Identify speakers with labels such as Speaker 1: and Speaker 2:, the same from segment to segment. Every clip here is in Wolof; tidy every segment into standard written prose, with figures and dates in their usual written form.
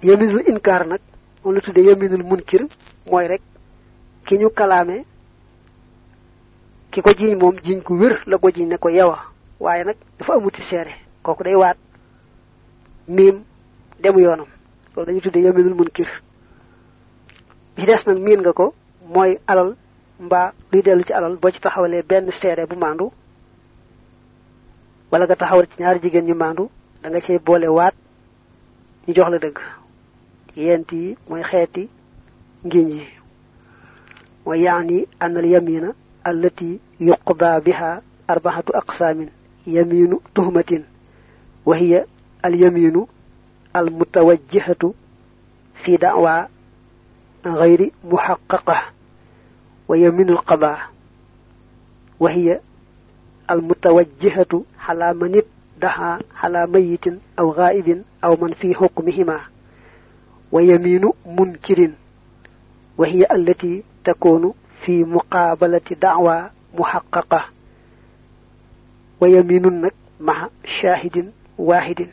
Speaker 1: yaminul inkar nak on la tuddé yaminul munkir moy rek ki ñu kalamé ki ko jiñ mom jiñ ko wër la ko jiñ ne ko yawa waye nak dafa amuti séré koku day waat mim demu yoonam loolu dañu tuddé yaminul munkir bi dess nak min nga ko moy alal mba luy delu ci alal bo ci taxawale ben séré bu mandu wala nga taxawal ci ñaar jigen ñu mandu da nga cey bolé waat ñu jox la deug yenti moy xéeti ngiñ yi ويعني أن اليمين التي يقضى بها 4 أقسام يمين تهمة وهي اليمين المتوجهة في دعوى غير محققة ويمين القضاء وهي المتوجهة على من ادعى على ميت أو غائب أو من في حكمهما ويمين منكر وهي التي تكون في مقابلة دعوى محققة ويمين مع شاهد واحد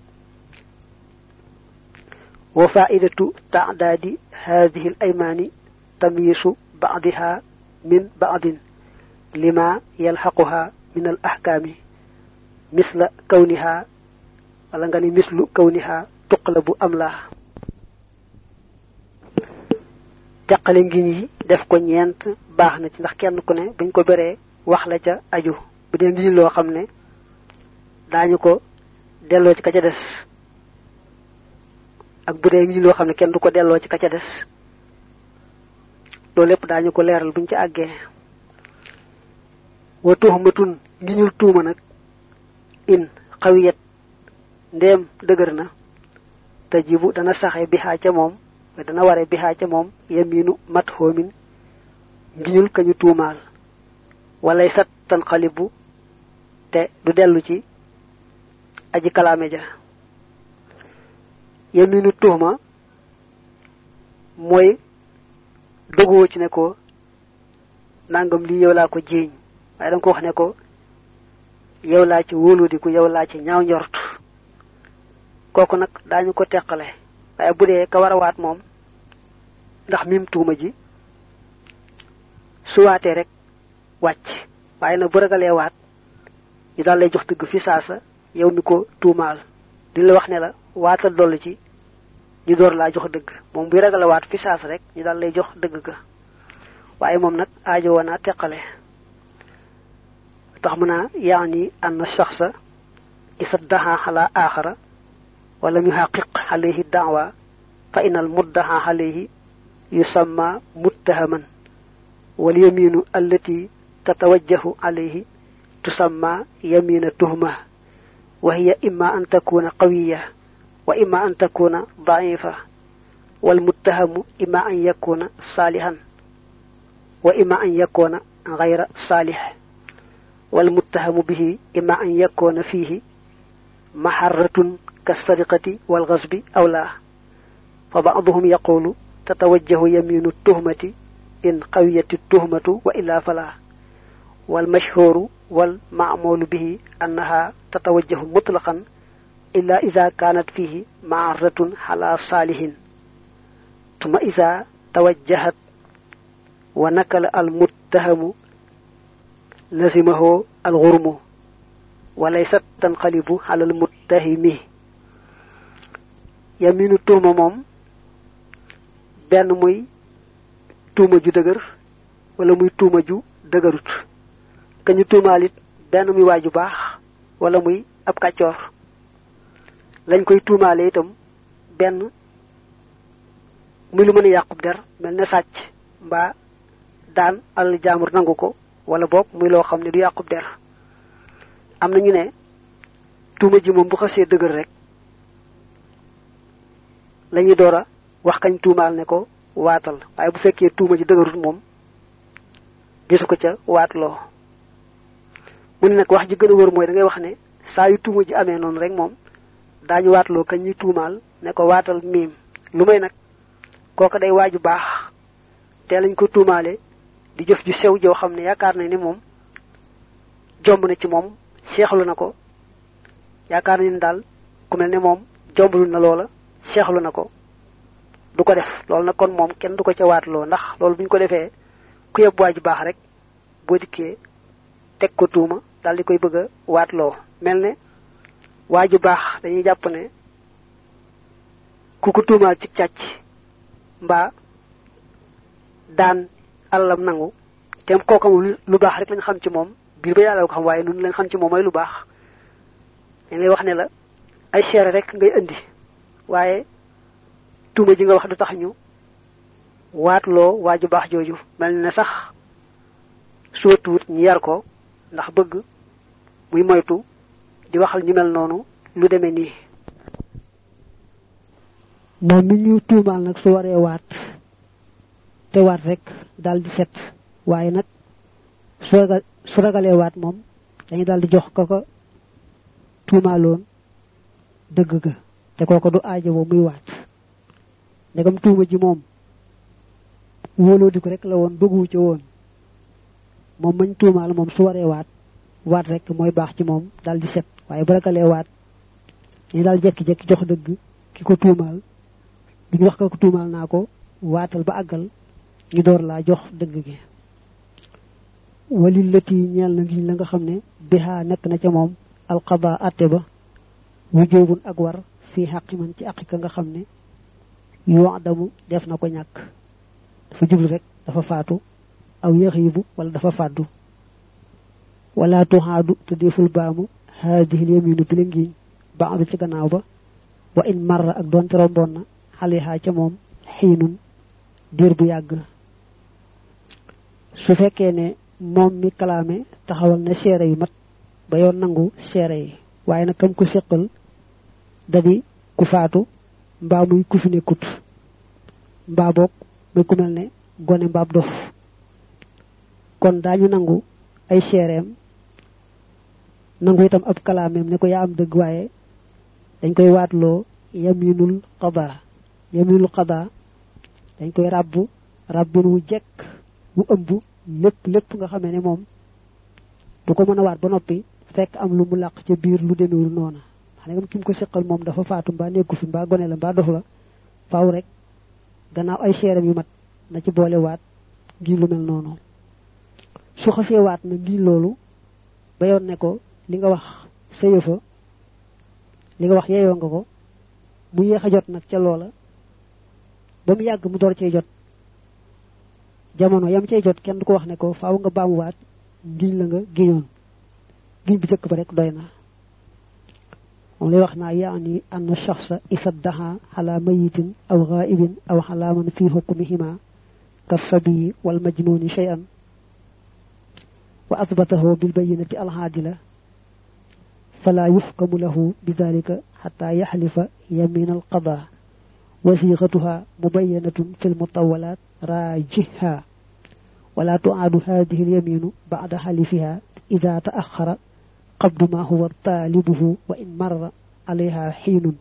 Speaker 1: وفائدة تعداد هذه الأيمان تمييز بعضها من بعض لما يلحقها من الأحكام مثل كونها مثل كونها تقلب أم لا tekkale ngiñ yi def ko ñent baxna ci ndax kenn ku ne buñ ko béré wax la ca aju bu dé ngiñ lo xamné dañu ko dello ci ka ca dess ak bu dé ngiñ lo xamné kenn du ko dello ci ka ca dess do lepp dañu ko léral buñ ci aggé wa tuhmatun ngiñul tuuma nak in qawiyat ndem deugërna tajibu dana saxé biha ca mom dana waré biha ca mom yaminu mathumin ngiñul kañu tuumal walay sat tan khalibu te du delu ci aji kalamé ja yaminu tuhma moy dogo ci ne ko nangam li yow la ko jiñ way dang ko wax ne ko yow la ci wolu di ko yow la ci ñaaw ñort koku nak dañu ko tekkale waye budé ka wara waat mom ndax mim tuuma ji su waté rek wacc waye na bu ragalé waat ñu dal lay jox deug fi saasa yow mi ko tuumal di la wax ne la waatal dollu ci ñu door la jox deug mom bu ragalé waat fi saasa rek ñu dal lay jox deug ga waye mom nak aajo wana tekkale tax muna yaani an shakhsa isaddaha ala akhara ولم يحقق عليه الدعوة فإن المدعى عليه يسمى متهما واليمين التي تتوجه عليه تسمى يمين التهمة وهي إما أن تكون قوية وإما أن تكون ضعيفة والمتهم إما أن يكون صالحا وإما أن يكون غير صالح والمتهم به إما أن يكون فيه محرة كالسرقة والغصب أو لا فبعضهم يقول تتوجه يمين التهمة إن قويت التهمة وإلا فلا والمشهور والمعمول به أنها تتوجه مطلقا إلا إذا كانت فيه معرة على صالح ثم إذا توجهت ونكل المتهم لزمه الغرم وليست تنقلب على المتهم yaminu tuuma mom ben muy tuuma ju deugar wala muy tuuma ju deugarut kañu tuumalit ben muy waju bax wala muy ab kacior lañ koy tuumalé itam ben muy lu mëna yaqub der melne sacc mba daan al jamur nanguko wala bok muy lo xamni du yaqub der amna ñu ne tuuma ji mom bu xasse deugar rek lañu doora wax kañ tuumal ne ko waatal waye bu fekkee tuuma ji dëgërut moom gisu ko ca waatloo mu ne nag wax ji gën a wër mooy da ngay wax ne saa yu tuuma ji amee noonu rek moom daañu waatloo kañ ñuy tuumal ne ko waatal miim lu may nag kooka day waaju baax te lañ ko tuumaale di jëf ju sew joo xam ne yaakaar na ni moom jomb na ci moom seexlu na ko yaakaar na ni daal ku mel ne moom jomblu na loola seexlu na ko du ko def loolu nag kon moom kenn du ko ca waatloo ndax loolu buñ ko defee ku yeb waaju baax rek boo dikkee teg ko tuuma daal di koy bëgg a waatloo mel ne waaju baax dañuy jàpp ne ku ko tuumaal ci càcc mbaa daan alalam nangu te kooka moom lu baax rek lañ xam ci moom biir ba yàlla ko xam waaye nun lañ xam ci moom mooy lu baax dañ lay wax ne la ay seere rek ngay indi waaye tuuma ji nga wax du tax ñu waatloo waaju baax jooju mel ne sax soo tuut ñu yar ko ndax bëgg muy moytu di waxal ñu mel noonu lu demee nii moom mi ñu tuumaal nag su waree waat te waat rek daal di set waaye nag su ragalee waat moom dañu daal di jox ko tuumaaloon dëgg ga te kooko du aajo muy waat ndegam tuuma ji moom wóoloo di ko rek la woon bëggu ci woon moom mañ tuumaal moom su waree waat rek mooy baax ci moom daal di set waaye bu ragalee waat ñu daal jekki-jekki jox dëgg ki ko tuumaal duñu wax ko tuumaal naa ko waatal ba àggal ñu door laa jox dëgg gi walil lati ñeel na ngiñ la nga xam ne bihaa nekk na ca moom alqada atte ba wujubun ak war fii xaqi man ci aqika nga xam ne yoo adamu def na ko ñàkk dafa jublu rek dafa faatu aw yaxiibu wala dafa fàddu wala tuhaadu te deful baamu haadihi lyaminu bi la ngiñ baadu ci gannaaw ba wa in marra ak doonte romboon na xalihaa ca moom xiinun diir bu yàgg su fekkee ne moom mi kalaame taxawal na seere yu mat ba yoon nangu seere yi waaye nag kam ko séqal dadi ku faatu mbaa muy ku fi nekkut mbaa boog muy ku mel ne gone mbaab dof kon daañu nangu ay seereem nangu itam ab kalaameem ne ko yaa am dëgg waaye dañ koy waatloo yaminul qada dañ koy rabbin wu jekk wu ëmb lépp nga xamee ne moom du ko mën a waat ba noppi fekk am lu mu làq ca biir lu demewul noona xam ne kim ko seqal moom dafa faatu mbaa nekku fi mbaa gone la mbaa dof la faaw rek gannaaw ay seeram yu mat na ci boole waat ngi lu mel noonu su xasee waat na ngi loolu ba yoon ne ko li nga wax sa yëfa li nga wax yeeyoo nga ko mu yéex a jot nag ca loola ba mu yàgg mu door cee jot jamono yam cey jot kenn du ko wax ne ko faaw nga baamuwaat ngiñ la nga giñoon giñ bi jëkk ba rek doy na moom lay wax naa yaani anna shakhsa isaddaha ala mayitin aw ghaibin aw ala man fi hukmihima kasabi wal majnuni shay'an wa athbatahu bil bayyinati al hadila fala yuhkamu lahu bidhalika hatta yahlifa yamin al qada وصيغتها مبينة في المطولات راجحها ولا تعاد هذه اليمين بعد حلفها إذا تأخر قبل ما هو طالبه وإن مر عليها حين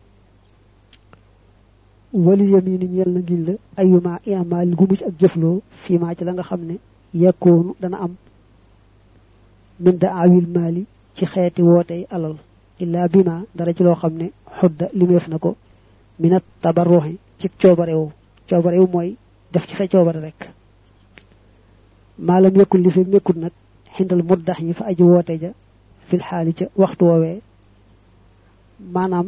Speaker 1: ولليمين يلنجل أيما إعمال غمج أجفلو فيما جلنغ خمني يكون دنا أم من دعاوي المال ci xeeti wootey alal illa bima dara ci loo xam ne xudda limeef na ko minat tabarruhi ci coobarewu mooy def ci sa coobare rek maalam yekkul li fi nekkul nag xindal muddax ñi fa aji woote ja fil xaali ca waxtu woowee maanaam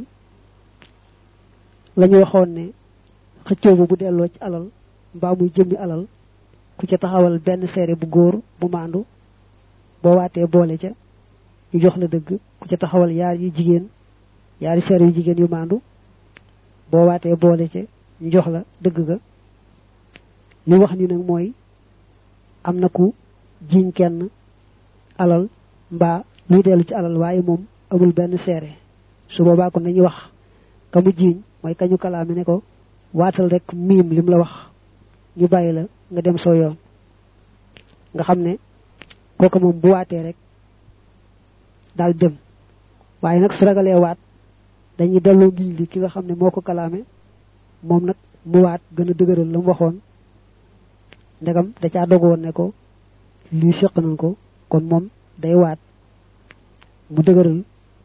Speaker 1: lañu waxoon ne xëccoo bu delloo ci alal mbaa muy jëmmi alal ku ca taxawal benn seere bu góor bu maandu boo waatee boole ca ñu jox la dëgg ku ca taxawal yaari seere yu jigéen yu maandu boo waatee boole ca ñu jox la dëgg ga li wax ni nag mooy am na ku jiiñ kenn alal mbaa luy dellu ci alal waaye moom amul benn seere su boobaa kon dañuy wax ka mu jiiñ mooy kañu kalaame ne ko waatal rek miim lim la wax ñu bàyyi la nga dem soo yoon nga xam ne kooka moom bu waatee rek daal dem waaye nag su ragalee waat dañuy delloo ngiñ li ki nga xam ne moo ko kalaame moom nag mu waat gën a dëgëral la mu waxoon ndegam da caa dogoon ne ko lii séq nañ ko kon moom day waat mu dëgëral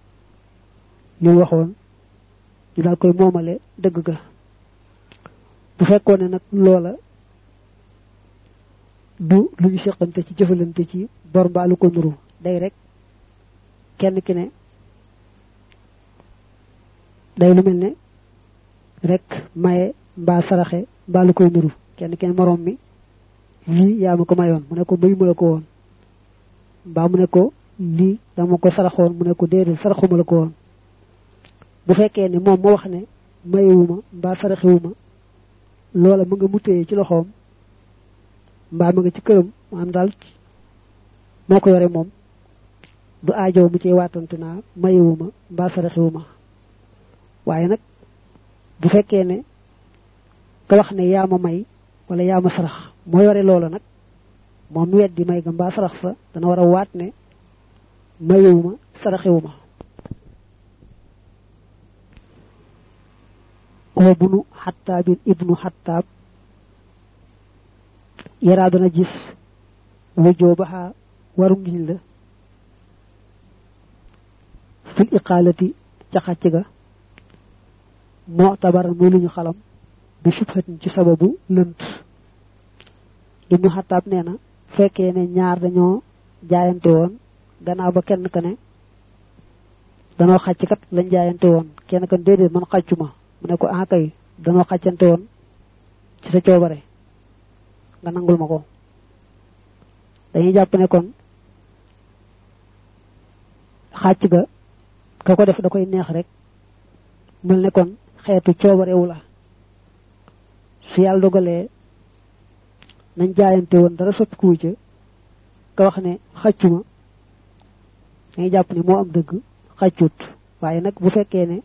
Speaker 1: li waxoon ñu daal koy moomale dëgg ga bu fekkone nak loola du lu ñu seqante ci jëfalante ci bor mbaa lu ko nuru day rek kenn ki ne day lu mel ne rek maye mbaa saraxe mbaa lu koy nuru kenn kenn morom mi lii yaa ma ko mayoon mu ne ko may ma la ko woon mbaa mu ne ko lii dama ko saraxoon mu ne ko déedéet saraxuma la ko woon bu fekkee ne moom moo wax ne mayewuma mbaa saraxewuma loola mu nga mu téye ci loxoom mbaa mu nga ci këram maanaam daal moo ko yore moom du aajow mu ci waatante naa mayewuma mbaa saraxewuma waaye nag bu fekkee ne ka wax ne yaa ma may wala yaa ma sarax moo yore loola nag moom weddi may ga mbaa sarax sa dana war a waat ne mayewuma saraxewuma wa bunu xattaabin ibnu xattaab yaraa dana gis wujjoo baxaa waru ngiñ la fil iqaalati ca xàcc ga mu'tabaran muy lu ñu xalam bi subhatin ci sababu lënt ibnu xattaab nee na fekkee ne ñaar dañoo jaayante woon gannaaw ba kenn ka ne danoo xàcc kat lañ jaayante woon kenn kan déedéet man xàccuma mu ne ko ah kay danoo xàccante woon ci sa coobare nga nangul ma ko dañuy jàpp ne kon xàcc ga ka ko def da koy neex rek mel ne kon xeetu coobarewu la su yàlla dogalee nañ jaayante woon dara soppikuwu ca ka wax ne xàccuma dañuy jàpp ne moo am dëgg xàccut waaye nag bu fekkee ne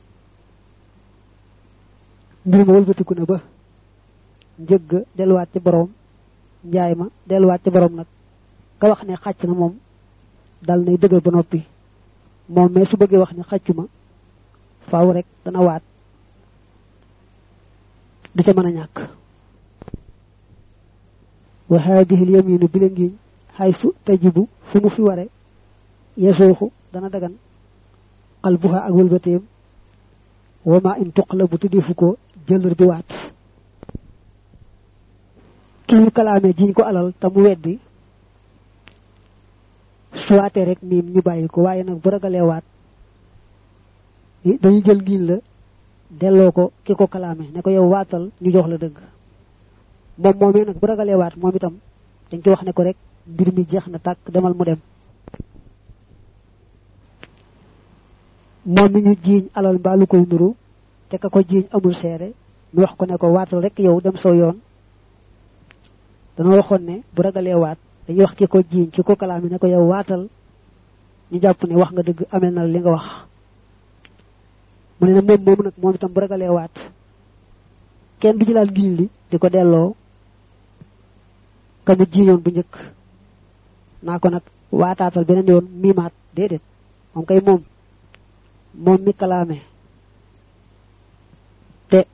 Speaker 1: mbir ma wëlbatiku na ba njëgg delluwaat ci borom njaay ma delluwaat ci borom nag ka wax ne xàcc na moom dal nay dëggal ba noppi moom mais su bëggee wax ne xàccuma faaw rek dana waat du ca mën a ñàkk wa haadihi al-yaminu bi la ngiñ haythu tajibu fu mu fi ware yesuuxu dana dagan qalbuha ak wëlbateem wa ma in tuqlabu tuddifu ko jëlër bi waat ki ñu kalaame jiñ ko alal te mu weddi su waatee rek miim ñu bàyyi ko waaye nag bu ragalee waat dañu jël ngiñ la delloo ko ki ko kalaame ne ko yow waatal ñu jox la dëgg moom moomee nag bu ragalee waat moom itam dañ ko wax ne ko rek mbir mi jeex na tàkk demal mu dem moom mi ñu jiiñ alal mbaa lu koy nuru te ka ko jiiñ amul seere ñu wax ko ne ko waatal rek yow dem soo yoon dana waxoon ne bu ragalee waat dañuy wax ki ko jiiñ ki ko kalaame ne ko yow waatal ñu jàpp ne wax nga dëgg amel na li nga wax mu ne moom moomu nag moom itam bu ragalee waat kenn du jëlaat ngiñ li di ko delloo ka mu jiiñoon bu njëkk naa ko nag waataatal beneen yoon miimaat déedéet moom kay moom mi kalaame te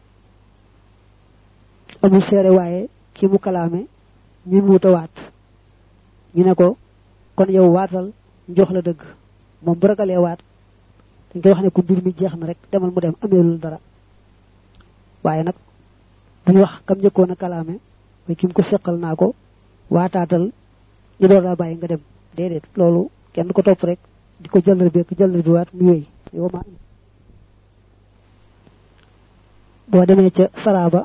Speaker 1: amul seere waaye ki mu kalaame ñi mu wuta waat ñu ne ko kon yow waatal jox la dëgg moom bu ragalee waat dañ koy wax ne ko mbir mi jeex na rek demal mu dem ameelul dara waaye nag duñu wax kam njëkkoon a kalaame mooy ki mu ko seqal naa ko waataatal ñu door laa bàyyi nga dem déedéet loolu kenn du ko topp rek di ko jëllar bi waat mu wéy yow ma boo demee ca saraba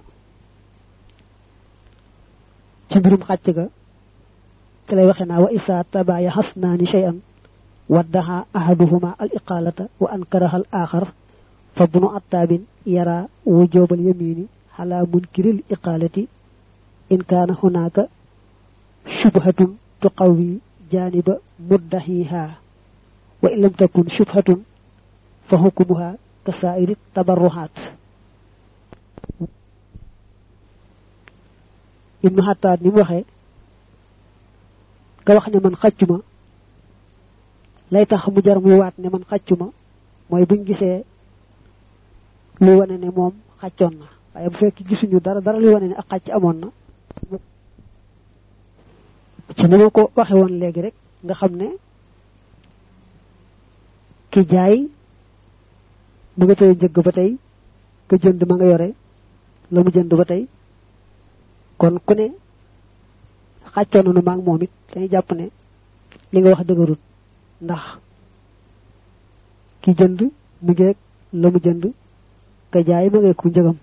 Speaker 1: ci mbirum xàcc ga te lay waxe naa wa isa tabaya hasnaani shay'an waddaha ahaduhuma al iqalata wa ankaraha al akhar fa bunu attabin yara wujubal yamini ala munkiril iqalati in kana hunaka shubhatun tuqawi janiba muddahiha wa in lam takun shubhatun fa hukmuha kasairi tabarruhat ibnu hattad ni waxe ka wax ne man xaccuma lay tax mu jar muy waat ne man xaccuma mooy buñ gisee lu wane ne moom xaccoon na waaye bu fekk gisuñu dara lu wane ne ak xacc amoon na ci ni ma ko waxe woon léegi rek nga xam ne ki jaay mu nga tey njëgg ba tey ka jënd ma nga yore la mu jënd ba tey kon ku ne xàccoon nañu maag moom it dañuy jàpp ne li nga wax dëgërut ndax ki jënd mu ngeeg la mu jënd ka jaay ma ngeeg ku njëgam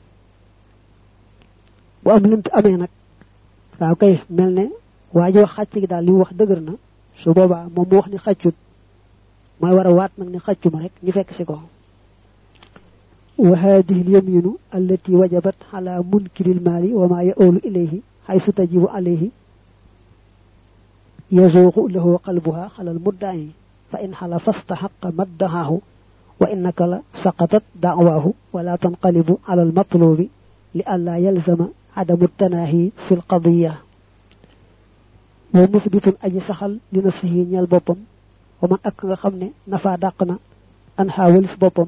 Speaker 1: bu am lënt amee nag waaw kay mel ne waa ji wax xàcc gi daal li mu wax dëgër na su boobaa moom mu wax ni xàccut mooy war a waat nag ni xàccuma rek ñu fekk si ko wa hadihi al-yaminu allati wajabat ala munkiri al-mali wa ma ya'ulu ilayhi haythu tajibu alayhi yazuqu lahu qalbuha ala al-mudda'i fa in halafa istahaqqa maddahu wa innaka la saqatat da'wahu wa la tanqalibu ala al-matlubi li alla yalzama adamu at-tanahi fi al-qadiyya wa musbitun aji saxal li nafsihi ñal boppam wa man ak nga xam ne nafa dàq na an xaawalis boppam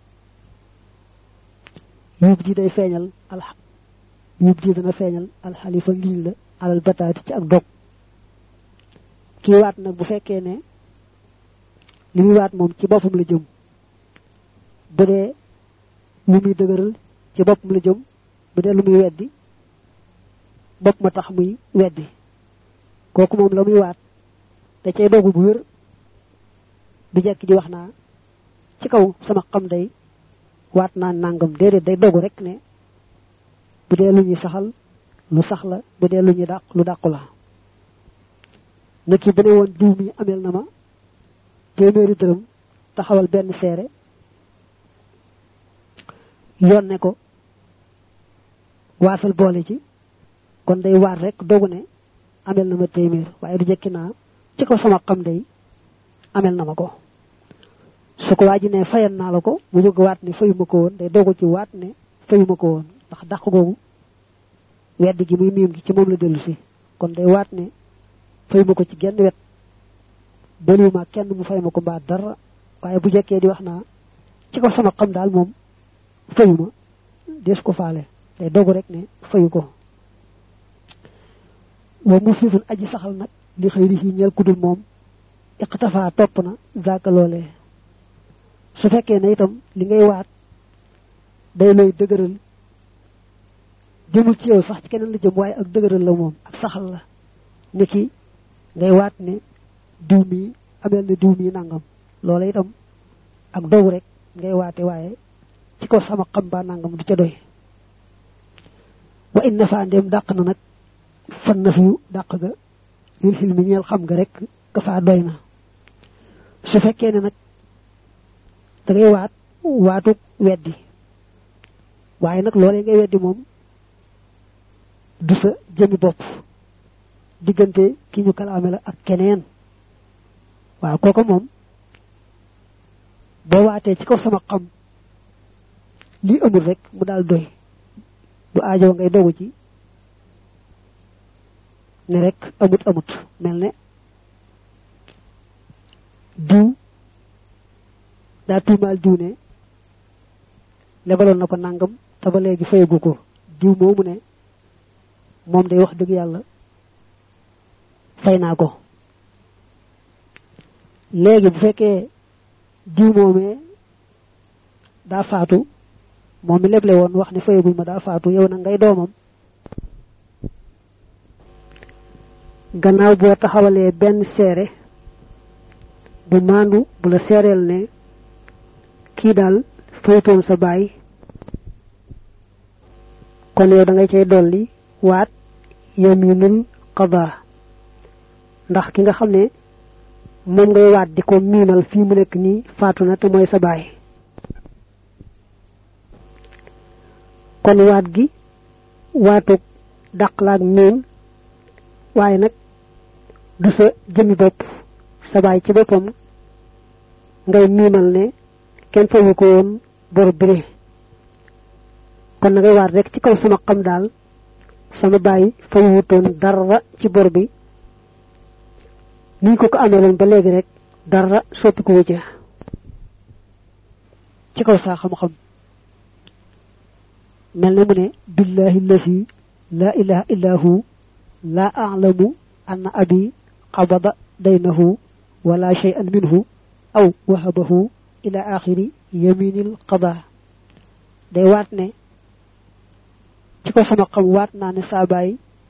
Speaker 1: yub ji day feeñal yub ji dana feeñal alxalifa ngiñ la alal bataati ci ak dog kii waat nag bu fekkee ne li muy waat moom ci boppam la jëm bu dee lu muy dëgëral ci boppam la jëm bu dee lu muy weddi bopp ma tax muy weddi kooku moom la muy waat da cay dogu bu wér du jekk di wax naa ci kaw sama xam day waat naa nangam déedéet day dogu rek ne bu dee lu ñuy saxal lu sax la bu dee lu ñuy dàq lu dàqu la niki bu ne woon diw mi amel na ma téeméeri dërëm taxawal benn seere yoon ne ko waatal boole ci kon day waat rek dogu ne amel na ma téeméer waaye du jekki naa ci kaw sama xam day amel na ma ko su ko waaji ne fayan naa la ko mu jóg waat ne fayuma ko woon day dogu ci waat ne fayuma ko woon ndax dàq googu weddi gi muy miim gi ci moom la dellu si kon day waat ne fayuma ko ci genn wet boliwuma kenn mu fay ma ko mbaa dara waaye bu jekkee di wax naa ci ko sama xam daal moom fayuma des ko faale day dogu rek ne fayu ko wa muflisun aji saxal nag li xëyri yi ñeel kudul moom iqtafa topp na zaaka loolee su fekkee ne itam li ngay waat day looy dëgëral jëmul ci yow sax ci keneen la jëm waaye ak dëgëral la moom ak saxal la niki ngay waat ne diw mi amel na diw mi nangam loola itam ak dogu rek ngay waate waaye ci ko sama xam ba nangam du ca doy wa inna fa ndem dàq na nag fan na fiyu dàq ga lil xil mi ñeel xam nga rek ka faa doy na su fekkee ne nag da ngay waat waatu weddi waaye nag loolee ngay weddi moom du sa jëmi bopp diggante ki ñu kalaame la ak keneen waaw kooku moom boo waatee ci kaw sama xam lii amul rek mu daal doy du aajo ngay dogu ci ne rek amut mel ne diw daa tuumaal diw ne lebaloon na ko nangam te ba léegi fayagu ko diw moomu ne moom day wax dëgg yàlla fay naa ko léegi bu fekkee diw moomee daa faatu moom mi leble woon wax ne fayagul ma daa faatu yow nag ngay doomam gannaaw boo taxawalee benn seere bu maandu bu la seereel ne kii daal faytoon sa baay kon yow da ngay cay dolli waat yaminul qada ndax ki nga xam ne moom ngay waat di ko miimal fii mu nekk nii faatu na te mooy sa baay kon waat gi waatug dàq laag miim waaye nag du sa jëmi bopp sa baay ci boppam ngay miimal ne kenn fayu ko woon bor bile kon na ngay waat rek ci kaw sama xam daal sama baay fayuwutoon dara ci bor bi ni ko ameloon ba léegi rek dara soppi ko wëcce ci kaw saa xam-xam mel na mu ne billahi allazi la ilaha illa hu la a'lamu anna abi qabada daynahu wala shay'an minhu aw wahabahu ila akhiri yaminil qada day waat ne ci ko sama xam waat naa ne saa baay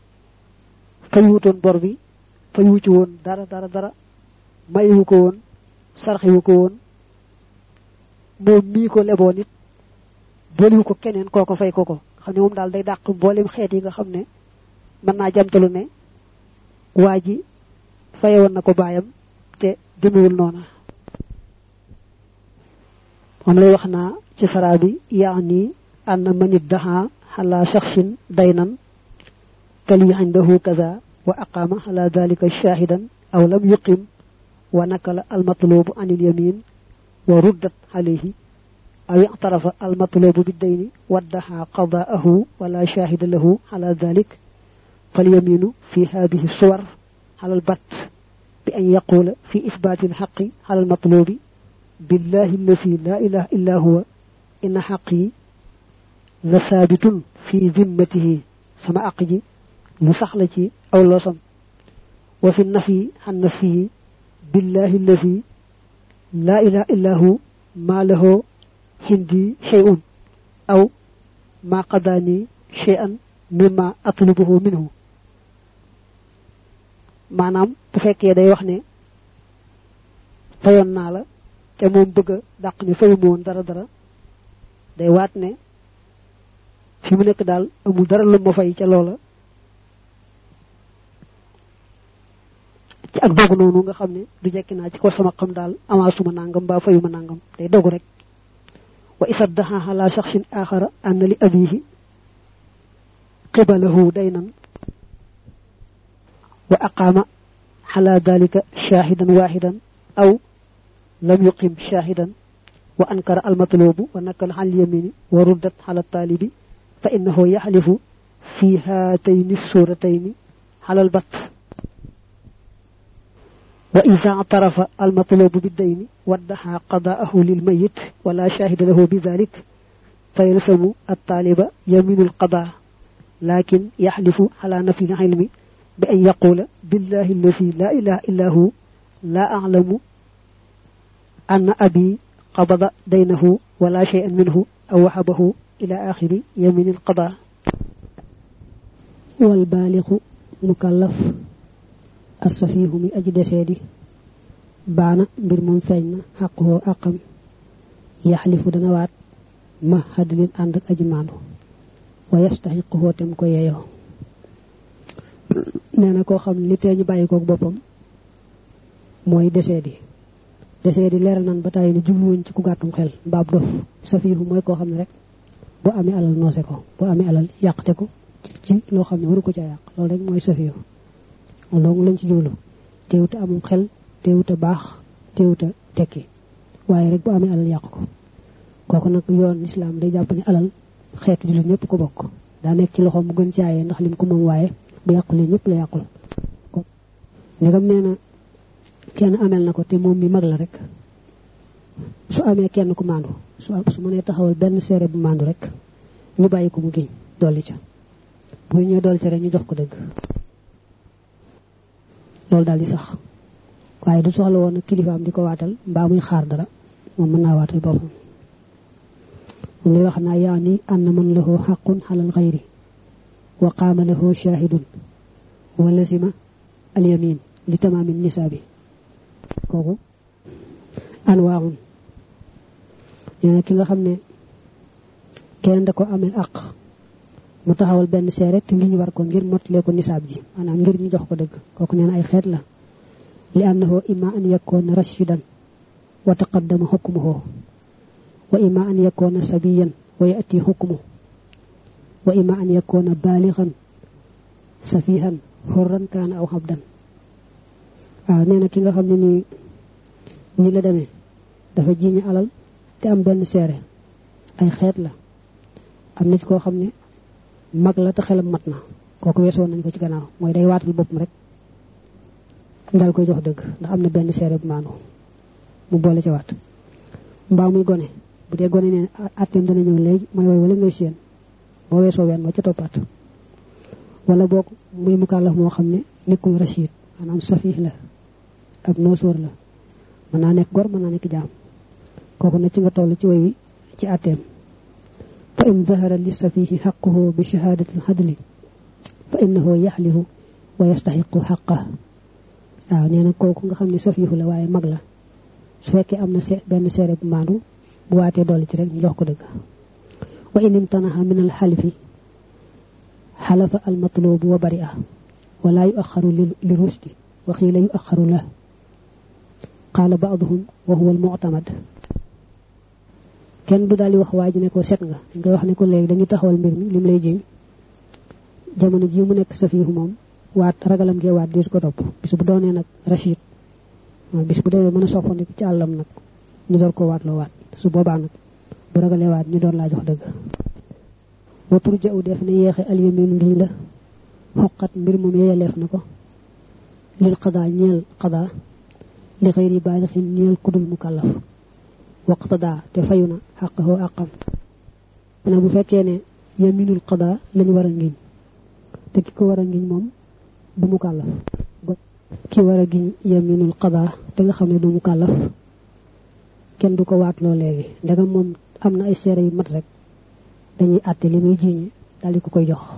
Speaker 1: fayuutoon bor bi fayu ci woon dara mayiwu ko woon sarxiwu ko woon moom mii ko leboon it booliwu ko keneen kooko fay ko xam ne moom daal day dàq mboolem xeet yi nga xam ne mën naa jamtalu ne waa ji fayewoon na ko baayam te demewul noona moom lay wax naa ci saraa bi yaani ann man iddaha ala shakhsin daynan kali indahu kaza wa aqama ala dhalika shahidan aw lam yuqim wa nakala al matlubu anil yamin wa ruddat alayhi aw i'tarafa al matlubu bid dayni waddaha qada'ahu wa la shahida lahu ala dhalik fal yaminu fi hadhihi suwar ala al bat bi an yaqula fi ithbat al haqqi ala al matlubi billahi alladhi la ilaha illa huwa inna haqqi la sabitun fi zimmatihi sama aqji lu saxla ci aw losam wa fi nafi an nafsihi billahi alladhi la ilaha illa hu ma lahu hindi shay'un aw ma qadani shay'an mimma atlubuhu minhu manam bu fekke day wax ne fayon na la te mom bëgg dàq ni fayu moon dara day waat ne fi mu nekk daal amul dara lu ma fay ca loola ci ak dogu noonu nga xam ne du jekki naa ci ko sama xam daal amaasuma nangam ba fayuma nangam day dogu rek wa isaddaha ala shakhsin akhara anna li abihi qibalahu daynan wa aqama ala dhalika shahidan wahidan aw lam yuqim shahidan wa ankara al matlubu wa nakal al yamin wa ruddat ala talibi fa innahu yahlifu fi hatayni suratayn ala al bat wa idha tarafa al matlubu bid dayn waddaha qada'ahu lil mayyit wa la shahida lahu bidhalik fa yalzamu at taliba yamin al qada' lakin yahlifu ala nafi al ilmi bi an yaqula billahi alladhi la ilaha illa hu la a'lamu anna abi qabada daynahu wa la shay'an minhu aw wahabahu ila akhir yamin al qada' wal balighu mukallaf as-safihu mi aji desedi baana mbir mom feñna haqqo aqam yahlifu dana wat ma hadlin and ak aji mandu wa yastahiqu tem ko yeyo neena ko xam li teñu bayiko ak bopam moy desedi leral nan ba tay ni jublu won ci ku gatum xel mbab dof safihu moy ko xamne rek bu amé alal nosé ko bu amé alal yaqté ko ci lo xamne waru ko ca yaq lol rek moy safihu loolu lañ ci jublu teewuta amum xel teewuta baax teewuta tekki waaye rek bu amee alal yàq ko kooku nag yoon islam day jàpp ne alal xeetu jullit ñëpp ko bokk daa nekk ci loxoom mu gën caayee ndax lim ko moom waaye bu yàqulee ñëpp la yàqul ndegam nee na kenn amel na ko te moom mi mag la rek su amee kenn ku maandu su mënee taxawal benn seere bu maandu rek ñu bàyyi ko mu giñ dolli ca bu ñëw dolli ca rek ñu jox ko dëgg loolu daal di sax waaye du soxla woon kilifaam di ko waatal mbaa muy xaar dara moom mën naa waatal boppam moom lay wax naa yaani ann man lahu haqqun halal ghayri wa qaama lahu shahidun wa lazima al yamin li tamamin nisabi kooku anwaa'un yana ki nga xam ne kenn da ko amel aq mu taxawal benn seere te ngi ñu war ko ngir motale ko nisab ji manam ngir ñu jox ko deug koku neena ay xet la li annahu imma an yakuna rashidan wa taqaddama hukmuhu wa imma an yakuna sabiyan wa yati hukmuhu wa imma an yakuna balighan safihan hurran kana aw habdan neena ki nga xamni ni la demé dafa jiñu alal te am benn seere ay xet la am na ci ko xamne mag la ta xelam matna koku wesso nañ ko ci gannaaw moy day watal bopum rek dal koy jox deug ndax amna benn séré bu maanu mu bolé ci wat mba muy goné bu dé goné né atem dana ñew légui moy way wala ngay seen bo wesso wén mo ci topat wala bok muy mukallaf mo xamné nekul rashid manam safih la ak nosor la mëna nek gor mëna nek jaam koku na ci nga tollu ci way wi ci atem فإن ظهر للسفيه حقه بشهادة العدل فإنه يحلف
Speaker 2: wa yastahiqu haqqa waaw nee na kooku nga xam ne safiihu la waaye mag la su fekkee am na benn seere bu maandu bu waatee dolli ci rek ñu jox ko dëgg wa in imtanaha min al xalifi xalafa al matlubu wa bari'a wala yuaxaru li rusdi wa xiila yuaxaru la qaala ba'duhum wa huwa al mu'tamad kenn du daal di wax waa ji ne ko set nga dañ koy wax ne ko léegi dañuy taxawal mbir mi lim lay jiñ jamono ji mu nekk safiihu moom waat ragalam gee waat di ko topp bis bu doonee nag rachid bis bu demee mën a soppandiku ci àllam nag ñu door ko waat loo waat su boobaa nag bu ragalee waat ñu door laa jox dëgg watur ja u def ne yeexe alyaminu ngiñ la xoqat mbir moom yeeyaleef na ko lil qadaa ñeel qadaa li xëyri baalixin ñeel kudul mukallaf waqtadaa te fayu na xaqahoo àqam na bu fekkee ne yaminul qadaa lañu war a ngiñ te ki ko war a ngiñ moom du mukallaf ki war a giñ yaminul qadaa te nga xam ne du mukallaf kenn du ko waatloo léegi ndegam moom am na ay seere yu mat rek dañuy àtte li muy jiiñe daal di ko koy jox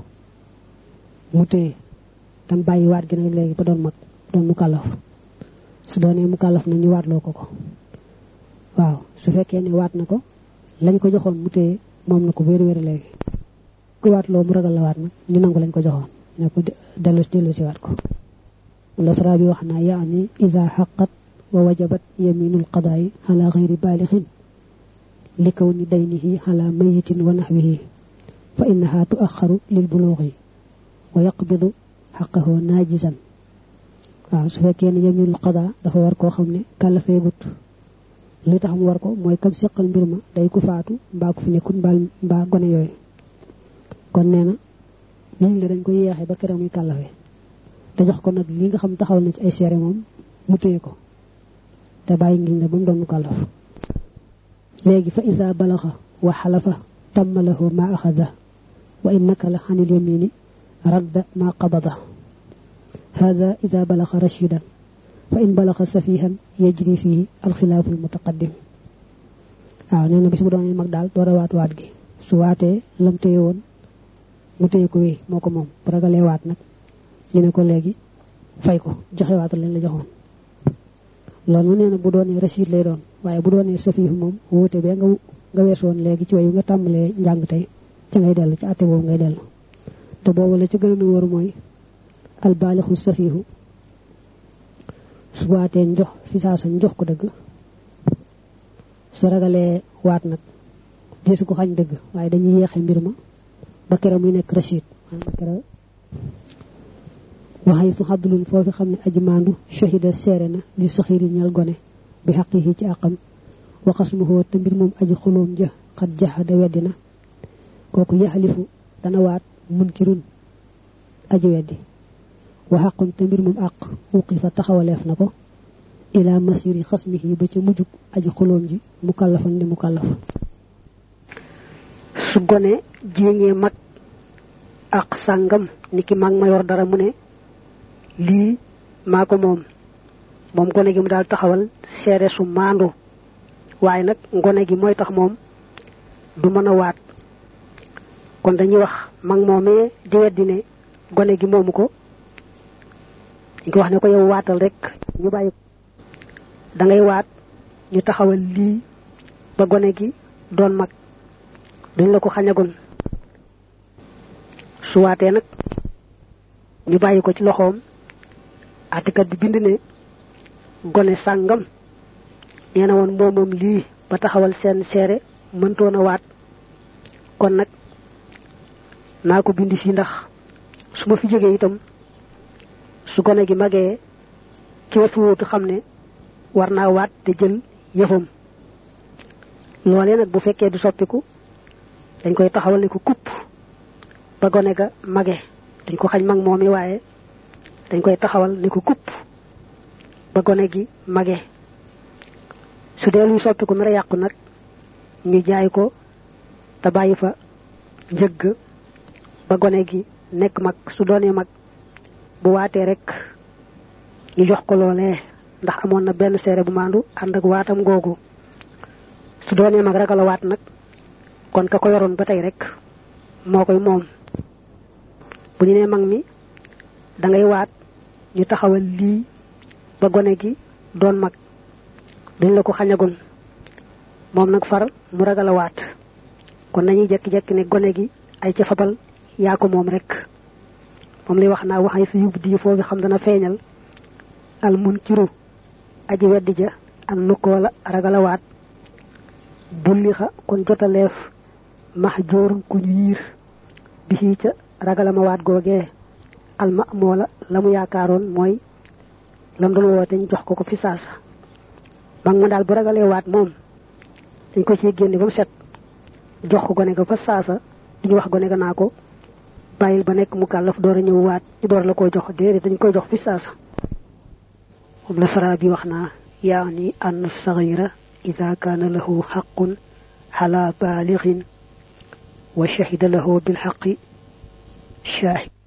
Speaker 2: mu téye tam bàyyi waat gi nag léegi ba doon mag doon mukallaf su doonee mukallaf na ñu waatloo ko waaw su fekkee ne waat na ko lañ ko joxoon mu téye moom na ko wér léegi ku waatloo mu ragal la waat nag ñu nangu lañ ko joxoon ne ko dellu si waat ko la sara bi wax naa yaani iza haqqat wa wajabat yaminul qadaa'i ala ghayri balighin li kawni daynihi ala mayitin wa nahwihi fa innaha tu'akhkharu lil bulughi wa yaqbidu haqqahu najisan waaw su fekkee ne yaminul qadaa dafa war koo xam ne kàllafeegut li tax mu war ko mooy kam seqal mbir ma day ku faatu mbaa ku fi nekkul mbaa gone yooyu kon nee na niñ la dañ ko yeexe ba keroog muy kàllafe te jox ko nag li nga xam taxawal na ci ay seere moom mu téye ko te bàyyi ngiñ la ba mu doon mukallaf léegi fa isa balaxa wa xalafa tammalahu ma axada wa in nakala xanil yamini radda ma qabada hada ida balaxa rashidan fa in balaxa safihan yajri fihi alxilaafu almutaqaddim waaw nee na bis bu doonee mag daal door a waat gi su waatee lam téye woon mu téye ko wéy moo ko moom bu ragalee waat nag ñu ne ko léegi fay ko joxe waatal lañ la joxoon loolu nee na bu doonee rachid lay doon waaye bu doonee safihu moom wóote bee nga weesu woon léegi ci wayu nga tàmbalee njàng tey ca ngay dellu ci àtte boobu ngay dellu te boobu la ca gën a wóor mooy albaalixu safihu su waatee njox fi saasa njox ko dëgg su ragalee waat nag gisu ko xañ dëgg waaye dañuy yeexe mbir ma ba kera muy nekk rachid waxay su xaddulun foofu xam ne aji maandu shahida seere na li saxiri ñal gone bi xaqihi ci àqam waxas mu xóot te mbir moom aji xuloom ja xat jaxada weddina kooku yaxalifu dana waat munkirun aji weddi wa xaqun te mbir moom àq wuqi fa taxawaleef na ko ila masiri xasmihi ba ca mujjug aji xuloom ji mukallafan di mukallaf
Speaker 1: su gone jéngee mag àq sàngam ni ki mag ma yor dara mu ne lii maa ko moom gone gi mu daal taxawal seere su maandu waaye nag ngone gi mooy tax moom du mën a waat kon dañuy wax mag moomee di weddi ne gone gi moomu ko dañ ko wax ne ko yow waatal rek ñu bàyyi da ngay waat ñu taxawal lii ba gone gi doon mag duñ la ko xañagoon su waatee nag ñu bàyyi ko ci loxoom àttekat bi bind ne gone sàngam nee na woon moom lii ba taxawal seen seere mëntoon a waat kon nag naa ko bind fii ndax su ma fi jógee itam su gone gi magee ci ma fi wóotu xam ne war naa waat te jël yëfam loolee nag bu fekkee du soppiku dañ koy taxawal ne ko kupp ba gone ga mage dañ ko xañ mag moom yi waaye dañ koy taxawal ne ko kupp ba gone gi mage su dee luy soppiku nar a yàqu nag ñu jaay ko te bàyyi fa njëgg ba gone gi nekk mag su doonee mag bu waatee rek ñu jox ko loolee ndax amoon na benn seere bu maandu ànd ak waatam googu su doonee mag ragal a waat nag kon ka ko yoroon ba tey rek moo koy moom bu ñu nee mag mi da ngay waat ñu taxawal lii ba gone gi doon mag dañ la ko xañagun moom nag far mu ragal a waat kon nañuy jekki-jekki ne gone gi ay ca fabal yaa ko moom rek moom lay wax naa waxay sa yub di foofu xam dana feeñal al munkiru aji weddi ja an nukkoo la ragal a waat bullixa kon jotaleef mahjoorun ku ñu yiir bi ca ragalama waat googee alma moo la mu yaakaaroon mooy lam doon woote ñu jox ko fi saasa mag ma daal bu ragalee waat moom dañ ko ci génne ba mu set jox ko gone ga fa saasa duñu wax gone ga naa ko bàyyil ba nekk mu kàllaf door a ñëw waat ñu door la koy jox déedéet dañ koy jox fi saasa moom la sara bi wax naa yaani an saghira ida kaana lahu xaqun ala baalixin wa shahida lahu bilxaqi shaahid